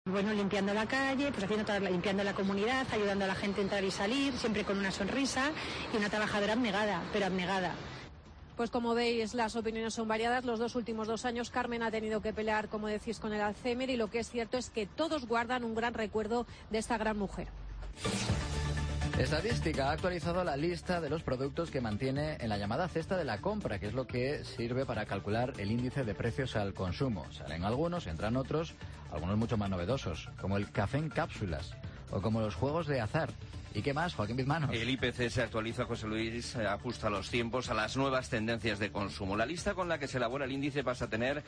Bueno, limpiando la calle, pues limpiando la comunidad, ayudando a la gente a entrar y salir, siempre con una sonrisa, y una trabajadora abnegada, pero abnegada. Pues como veis, las opiniones son variadas. Los últimos 2 años Carmen ha tenido que pelear, como decís, con el Alzheimer, y lo que es cierto es que todos guardan un gran recuerdo de esta gran mujer. Estadística ha actualizado la lista de los productos que mantiene en la llamada cesta de la compra, que es lo que sirve para calcular el índice de precios al consumo. Salen algunos, entran otros, algunos mucho más novedosos, como el café en cápsulas o como los juegos de azar. ¿Y qué más, Joaquín Bizmanos? El IPC se actualiza, José Luis, ajusta los tiempos a las nuevas tendencias de consumo. La lista con la que se elabora el índice pasa a tener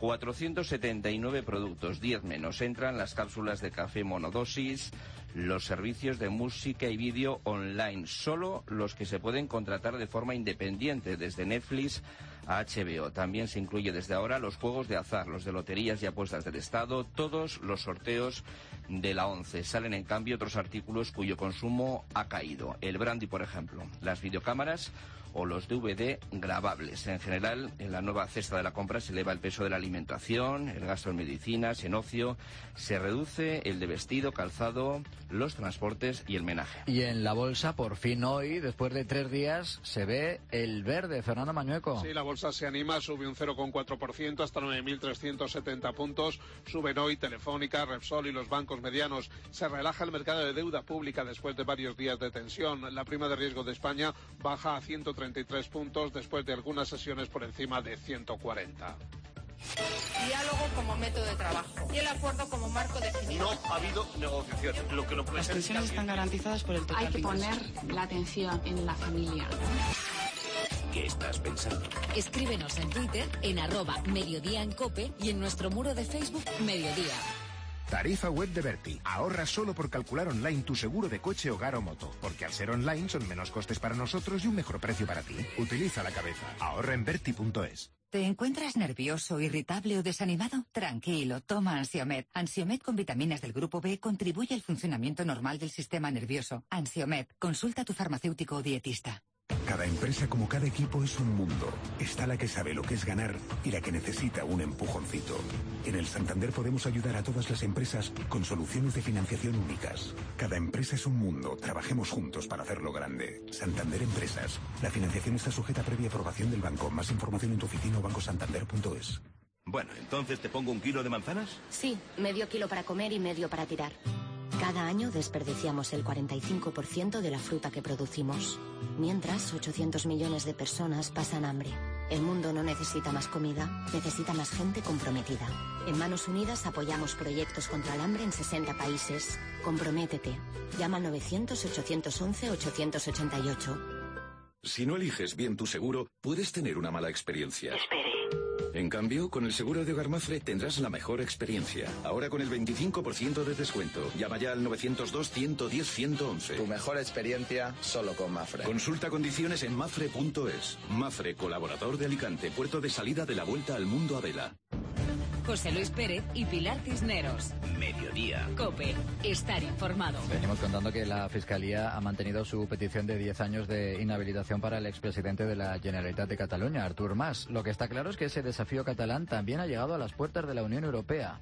479 productos, 10 menos. Entran las cápsulas de café monodosis, los servicios de música y vídeo online, solo los que se pueden contratar de forma independiente, desde Netflix a HBO. También se incluye desde ahora los juegos de azar, los de loterías y apuestas del Estado, todos los sorteos de la ONCE. Salen en cambio otros artículos cuyo consumo ha caído. El brandy, por ejemplo, las videocámaras o los DVD grabables. En general, en la nueva cesta de la compra se eleva el peso de la alimentación, el gasto en medicinas, en ocio, se reduce el de vestido, calzado, los transportes y el menaje. Y en la bolsa, por fin hoy, después de 3 días, se ve el verde. Fernando Mañueco. Sí, la bolsa se anima, sube un 0,4% hasta 9.370 puntos. Suben hoy Telefónica, Repsol y los bancos medianos. Se relaja el mercado de deuda pública después de varios días de tensión. La prima de riesgo de España baja a 133 puntos después de algunas sesiones por encima de 140. Diálogo como método de trabajo y el acuerdo como marco definitivo. No ha habido negociación. Las pensiones están garantizadas por el total. Hay que poner la atención en la familia. ¿Qué estás pensando? Escríbenos en Twitter, en @Mediodía en COPE y en nuestro muro de Facebook Mediodía. Tarifa web de Berti. Ahorra solo por calcular online tu seguro de coche, hogar o moto. Porque al ser online son menos costes para nosotros y un mejor precio para ti. Utiliza la cabeza. Ahorra en Berti.es. ¿Te encuentras nervioso, irritable o desanimado? Tranquilo, toma Ansiomed. Ansiomed con vitaminas del grupo B contribuye al funcionamiento normal del sistema nervioso. Ansiomed, consulta a tu farmacéutico o dietista. Cada empresa, como cada equipo, es un mundo. Está la que sabe lo que es ganar y la que necesita un empujoncito. En el Santander podemos ayudar a todas las empresas con soluciones de financiación únicas. Cada empresa es un mundo. Trabajemos juntos para hacerlo grande. Santander Empresas. La financiación está sujeta a previa aprobación del banco. Más información en tu oficina o bancosantander.es. Bueno, entonces te pongo 1 kilo de manzanas. Sí, medio kilo para comer y medio para tirar. Cada año desperdiciamos el 45% de la fruta que producimos. Mientras, 800 millones de personas pasan hambre. El mundo no necesita más comida, necesita más gente comprometida. En Manos Unidas apoyamos proyectos contra el hambre en 60 países. Comprométete. Llama al 900-811-888. Si no eliges bien tu seguro, puedes tener una mala experiencia. Espere. En cambio, con el seguro de hogar Mafre tendrás la mejor experiencia. Ahora con el 25% de descuento. Llama ya al 902-110-111. Tu mejor experiencia solo con Mafre. Consulta condiciones en mafre.es. Mafre, colaborador de Alicante, puerto de salida de la Vuelta al Mundo a vela. José Luis Pérez y Pilar Cisneros. Mediodía. COPE. Estar informado. Venimos contando que la Fiscalía ha mantenido su petición de 10 años de inhabilitación para el expresidente de la Generalitat de Cataluña, Artur Mas. Lo que está claro es que ese desafío catalán también ha llegado a las puertas de la Unión Europea.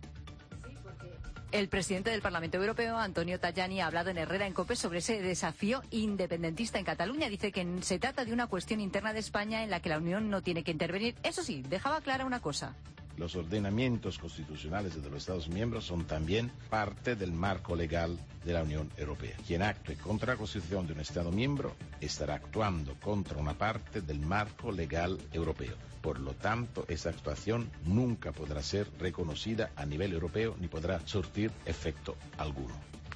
El presidente del Parlamento Europeo, Antonio Tajani, ha hablado en Herrera en COPE sobre ese desafío independentista en Cataluña. Dice que se trata de una cuestión interna de España en la que la Unión no tiene que intervenir. Eso sí, dejaba clara una cosa. Los ordenamientos constitucionales de los Estados miembros son también parte del marco legal de la Unión Europea. Quien actúe contra la Constitución de un Estado miembro estará actuando contra una parte del marco legal europeo. Por lo tanto, esa actuación nunca podrá ser reconocida a nivel europeo ni podrá surtir efecto alguno.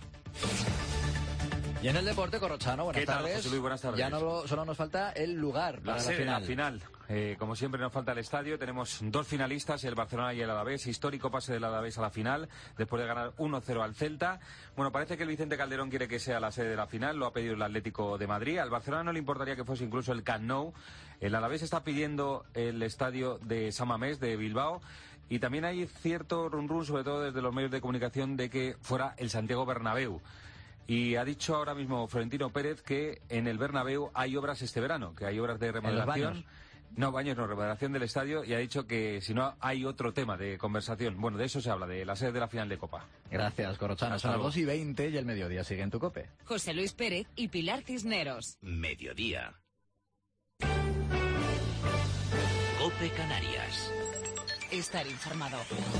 Y en el deporte, Corrochano, buenas tardes. José Luis, buenas tardes. Ya solo nos falta el lugar para la final. Como siempre nos falta el estadio. Tenemos 2 finalistas, el Barcelona y el Alavés. Histórico pase del Alavés a la final, después de ganar 1-0 al Celta. Bueno, parece que el Vicente Calderón quiere que sea la sede de la final, lo ha pedido el Atlético de Madrid. Al Barcelona no le importaría que fuese incluso el Camp Nou. El Alavés está pidiendo el estadio de San Mamés, de Bilbao. Y también hay cierto run-run, sobre todo desde los medios de comunicación, de que fuera el Santiago Bernabéu. Y ha dicho ahora mismo Florentino Pérez que en el Bernabéu hay obras este verano, que hay obras de remodelación. No, Baños, no, remodelación del estadio, y ha dicho que si no hay otro tema de conversación. Bueno, de eso se habla, de la sede de la final de Copa. Gracias, Corrochano. Son las 2:20 y el mediodía sigue en tu COPE. José Luis Pérez y Pilar Cisneros. Mediodía. COPE Canarias. Estar informado.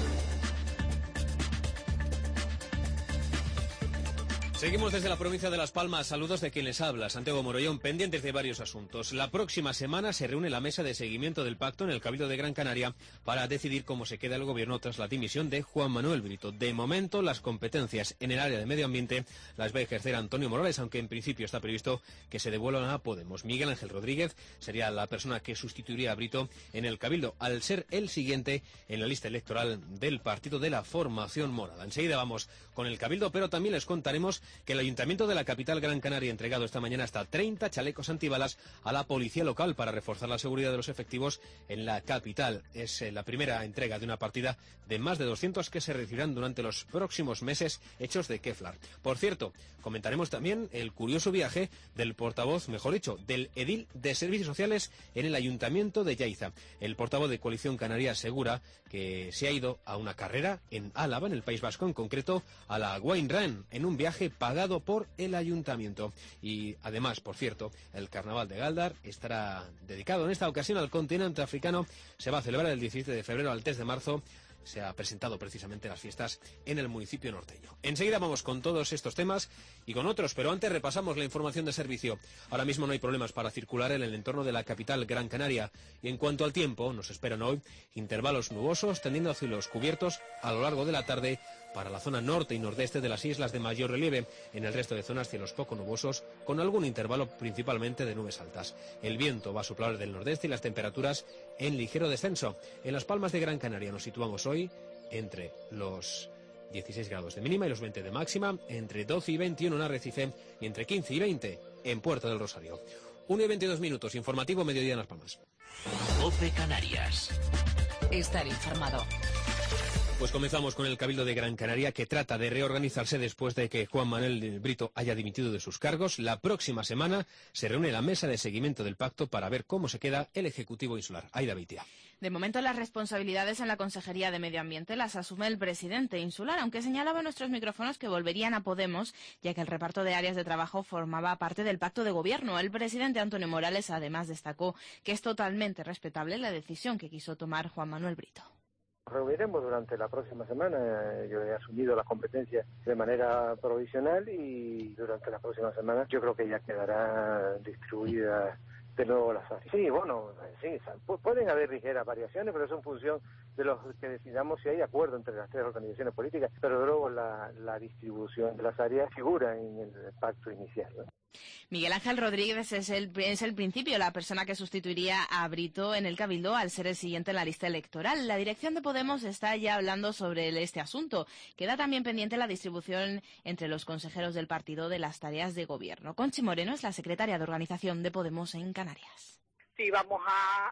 Seguimos desde la provincia de Las Palmas. Saludos de quien les habla, Santiago Morollón, pendientes de varios asuntos. La próxima semana se reúne la mesa de seguimiento del pacto en el Cabildo de Gran Canaria para decidir cómo se queda el gobierno tras la dimisión de Juan Manuel Brito. De momento, las competencias en el área de medio ambiente las va a ejercer Antonio Morales, aunque en principio está previsto que se devuelvan a Podemos. Miguel Ángel Rodríguez sería la persona que sustituiría a Brito en el Cabildo, al ser el siguiente en la lista electoral del partido de la formación morada. Enseguida vamos con el Cabildo, pero también les contaremos que el Ayuntamiento de la capital Gran Canaria ha entregado esta mañana hasta 30 chalecos antibalas a la policía local para reforzar la seguridad de los efectivos en la capital. Es la primera entrega de una partida de más de 200 que se recibirán durante los próximos meses, hechos de Kevlar. Por cierto, comentaremos también el curioso viaje del portavoz, mejor dicho, del edil de Servicios Sociales en el Ayuntamiento de Yaiza. El portavoz de Coalición Canaria asegura que se ha ido a una carrera en Álava, en el País Vasco, en concreto a la Wine Run, en un viaje pagado por el ayuntamiento. Y además, por cierto, el Carnaval de Galdar estará dedicado en esta ocasión al continente africano. Se va a celebrar el 17 de febrero al 3 de marzo. Se ha presentado precisamente las fiestas en el municipio norteño. Enseguida vamos con todos estos temas y con otros, pero antes repasamos la información de servicio. Ahora mismo no hay problemas para circular en el entorno de la capital Gran Canaria. Y en cuanto al tiempo, nos esperan hoy intervalos nubosos tendiendo a cielos cubiertos a lo largo de la tarde para la zona norte y nordeste de las islas de mayor relieve. En el resto de zonas cielos poco nubosos con algún intervalo principalmente de nubes altas. El viento va a soplar del nordeste y las temperaturas en ligero descenso. En Las Palmas de Gran Canaria nos situamos hoy entre los 16 grados de mínima y los 20 de máxima, entre 12 y 21 en Arrecife y entre 15 y 20 en Puerto del Rosario. 1:22, informativo Mediodía en Las Palmas. COPE Canarias. Estar informado. Pues comenzamos con el Cabildo de Gran Canaria, que trata de reorganizarse después de que Juan Manuel Brito haya dimitido de sus cargos. La próxima semana se reúne la mesa de seguimiento del pacto para ver cómo se queda el Ejecutivo Insular. Aida Beitia. De momento, las responsabilidades en la Consejería de Medio Ambiente las asume el presidente insular, aunque señalaba en nuestros micrófonos que volverían a Podemos, ya que el reparto de áreas de trabajo formaba parte del pacto de gobierno. El presidente Antonio Morales además destacó que es totalmente respetable la decisión que quiso tomar Juan Manuel Brito. Nos reuniremos durante la próxima semana. Yo he asumido las competencias de manera provisional y durante la próxima semana yo creo que ya quedará distribuida de nuevo las áreas. Sí, bueno, sí, pueden haber ligeras variaciones, pero eso en función de los que decidamos si hay acuerdo entre las tres organizaciones políticas, pero luego la distribución de las áreas figura en el pacto inicial, ¿no? Miguel Ángel Rodríguez es el principio, la persona que sustituiría a Brito en el Cabildo al ser el siguiente en la lista electoral. La dirección de Podemos está ya hablando sobre este asunto. Queda también pendiente la distribución entre los consejeros del partido de las tareas de gobierno. Conchi Moreno es la secretaria de organización de Podemos en Canarias. Sí, vamos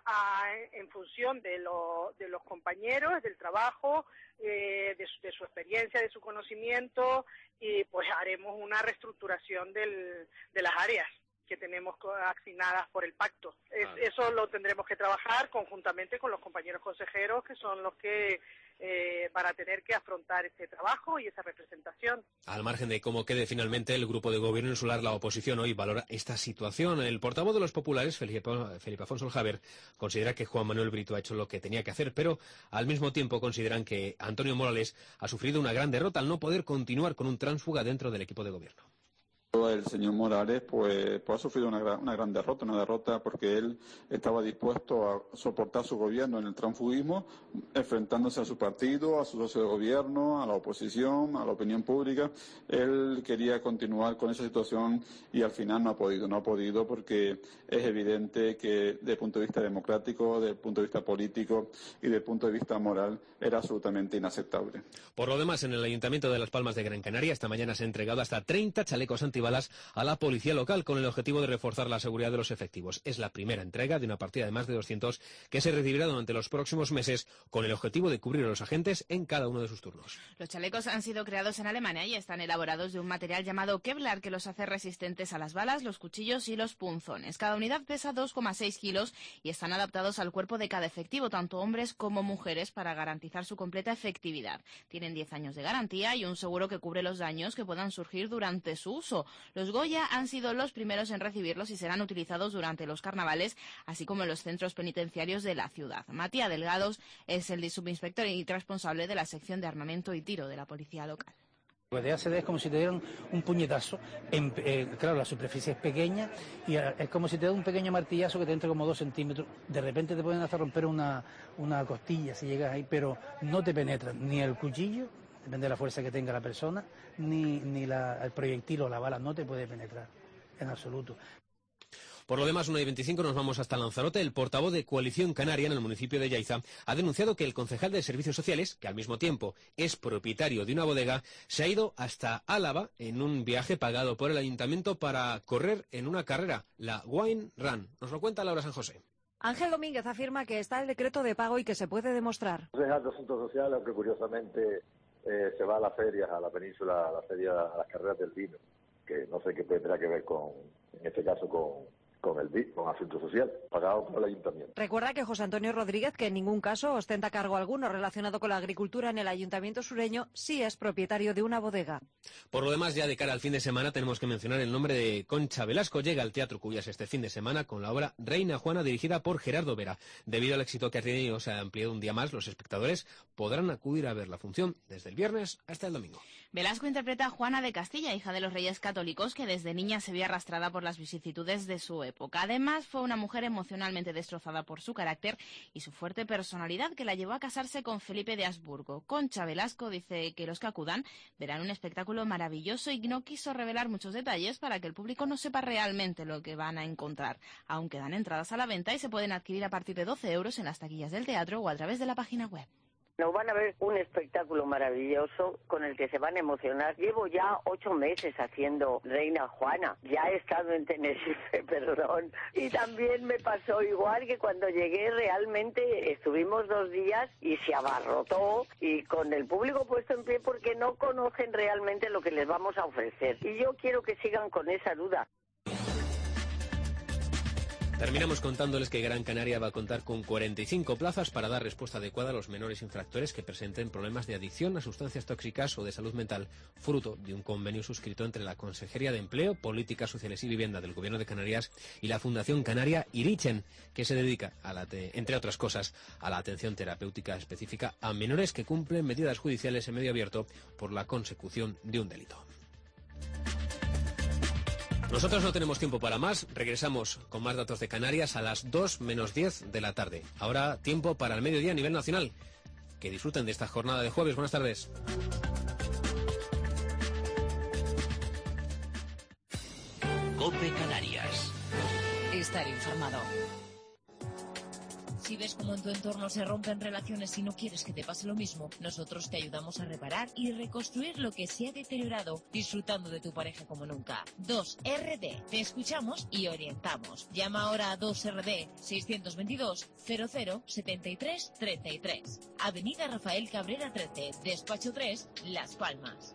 en función de los compañeros, del trabajo, de su experiencia, de su conocimiento, y pues haremos una reestructuración de las áreas que tenemos asignadas por el pacto. Eso lo tendremos que trabajar conjuntamente con los compañeros consejeros, que son los que van a tener que afrontar este trabajo y esa representación. Al margen de cómo quede finalmente el grupo de gobierno insular, la oposición hoy valora esta situación. El portavoz de los populares, Felipe Afonso Javer, considera que Juan Manuel Brito ha hecho lo que tenía que hacer, pero al mismo tiempo consideran que Antonio Morales ha sufrido una gran derrota al no poder continuar con un tránsfuga dentro del equipo de gobierno. El señor Morales pues ha sufrido una gran derrota porque él estaba dispuesto a soportar su gobierno en el transfugismo, enfrentándose a su partido, a su socio de gobierno, a la oposición, a la opinión pública. Él quería continuar con esa situación y al final no ha podido porque es evidente que desde el punto de vista democrático, desde el punto de vista político y desde el punto de vista moral era absolutamente inaceptable. Por lo demás, en el Ayuntamiento de Las Palmas de Gran Canaria esta mañana se han entregado hasta 30 chalecos antibalas antibalas a la policía local con el objetivo de reforzar la seguridad de los efectivos. Es la primera entrega de una partida de más de 200 que se recibirá durante los próximos meses con el objetivo de cubrir a los agentes en cada uno de sus turnos. Los chalecos han sido creados en Alemania y están elaborados de un material llamado Kevlar que los hace resistentes a las balas, los cuchillos y los punzones. Cada unidad pesa 2,6 kilos y están adaptados al cuerpo de cada efectivo, tanto hombres como mujeres, para garantizar su completa efectividad. Tienen 10 años de garantía y un seguro que cubre los daños que puedan surgir durante su uso. Los Goya han sido los primeros en recibirlos y serán utilizados durante los carnavales, así como en los centros penitenciarios de la ciudad. Matías Delgados es el subinspector y responsable de la sección de armamento y tiro de la policía local. Lo de ACD es como si te dieran un puñetazo, claro, la superficie es pequeña y es como si te dan un pequeño martillazo que te entre como 2 centímetros, de repente te pueden hasta romper una costilla si llegas ahí, pero no te penetran ni el cuchillo, depende de la fuerza que tenga la persona, ni el proyectil o la bala no te puede penetrar, en absoluto. Por lo demás, 1:25 nos vamos hasta Lanzarote. El portavoz de Coalición Canaria en el municipio de Yaiza ha denunciado que el concejal de Servicios Sociales, que al mismo tiempo es propietario de una bodega, se ha ido hasta Álava en un viaje pagado por el ayuntamiento para correr en una carrera, la Wine Run. Nos lo cuenta Laura San José. Ángel Domínguez afirma que está el decreto de pago y que se puede demostrar. Concejal de Asuntos Sociales, aunque curiosamente se va a las ferias, a la península, a las carreras del vino, que no sé qué tendrá que ver en este caso con Asuntos Social, pagado por el ayuntamiento. Recuerda que José Antonio Rodríguez, que en ningún caso ostenta cargo alguno relacionado con la agricultura en el ayuntamiento sureño, sí es propietario de una bodega. Por lo demás, ya de cara al fin de semana, tenemos que mencionar el nombre de Concha Velasco. Llega al Teatro Cuyas este fin de semana con la obra Reina Juana, dirigida por Gerardo Vera. Debido al éxito que ha tenido, se ha ampliado un día más. Los espectadores podrán acudir a ver la función desde el viernes hasta el domingo. Velasco interpreta a Juana de Castilla, hija de los reyes católicos, que desde niña se vio arrastrada por las vicisitudes de su época. Además, fue una mujer emocionalmente destrozada por su carácter y su fuerte personalidad que la llevó a casarse con Felipe de Habsburgo. Concha Velasco dice que los que acudan verán un espectáculo maravilloso y no quiso revelar muchos detalles para que el público no sepa realmente lo que van a encontrar. Aún quedan entradas a la venta y se pueden adquirir a partir de 12 euros en las taquillas del teatro o a través de la página web. Nos van a ver un espectáculo maravilloso con el que se van a emocionar. Llevo ya 8 meses haciendo Reina Juana. Ya he estado en Tenerife, perdón. Y también me pasó igual que cuando llegué realmente estuvimos 2 días y se abarrotó y con el público puesto en pie porque no conocen realmente lo que les vamos a ofrecer. Y yo quiero que sigan con esa duda. Terminamos contándoles que Gran Canaria va a contar con 45 plazas para dar respuesta adecuada a los menores infractores que presenten problemas de adicción a sustancias tóxicas o de salud mental, fruto de un convenio suscrito entre la Consejería de Empleo, Políticas Sociales y Vivienda del Gobierno de Canarias y la Fundación Canaria Irichen, que se dedica, entre otras cosas, a la atención terapéutica específica a menores que cumplen medidas judiciales en medio abierto por la consecución de un delito. Nosotros no tenemos tiempo para más, regresamos con más datos de Canarias a las 2 menos 10 de la tarde. Ahora tiempo para el mediodía a nivel nacional. Que disfruten de esta jornada de jueves. Buenas tardes. COPE Canarias. Estar informado. Si ves cómo en tu entorno se rompen relaciones y no quieres que te pase lo mismo, nosotros te ayudamos a reparar y reconstruir lo que se ha deteriorado, disfrutando de tu pareja como nunca. 2RD. Te escuchamos y orientamos. Llama ahora a 2RD 622 00 73 33. Avenida Rafael Cabrera 13, Despacho 3, Las Palmas.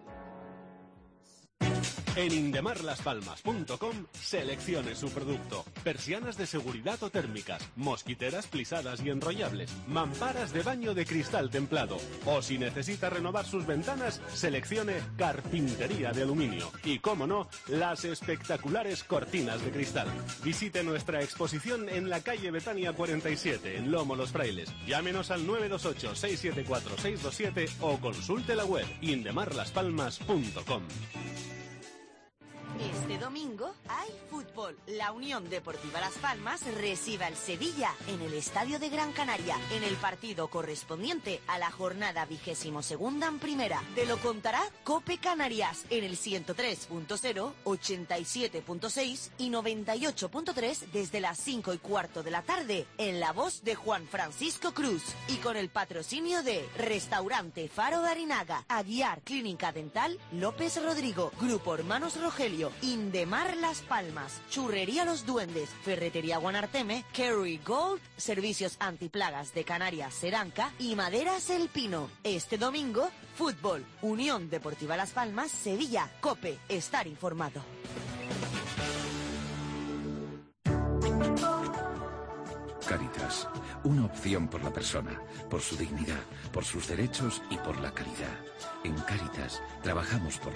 En indemarlaspalmas.com seleccione su producto. Persianas de seguridad o térmicas, mosquiteras plisadas y enrollables, mamparas de baño de cristal templado. O si necesita renovar sus ventanas, seleccione carpintería de aluminio. Y cómo no, las espectaculares cortinas de cristal. Visite nuestra exposición en la calle Betania 47, en Lomo Los Frailes. Llámenos al 928-674-627 o consulte la web indemarlaspalmas.com. Este domingo hay fútbol, la Unión Deportiva Las Palmas recibe al Sevilla en el Estadio de Gran Canaria, en el partido correspondiente a la jornada 22ª en primera. Te lo contará COPE Canarias en el 103.0, 87.6 y 98.3 desde las 5:15 de la tarde, en la voz de Juan Francisco Cruz y con el patrocinio de Restaurante Faro de Arinaga, Aguiar Clínica Dental López Rodrigo, Grupo Hermanos Rogelio, Indemar Las Palmas, Churrería Los Duendes, Ferretería Guanarteme, Kerry Gold, Servicios Antiplagas de Canarias Seranca y Maderas El Pino. Este domingo, fútbol, Unión Deportiva Las Palmas, Sevilla, COPE, estar informado. Cáritas, una opción por la persona, por su dignidad, por sus derechos y por la calidad. En Cáritas trabajamos por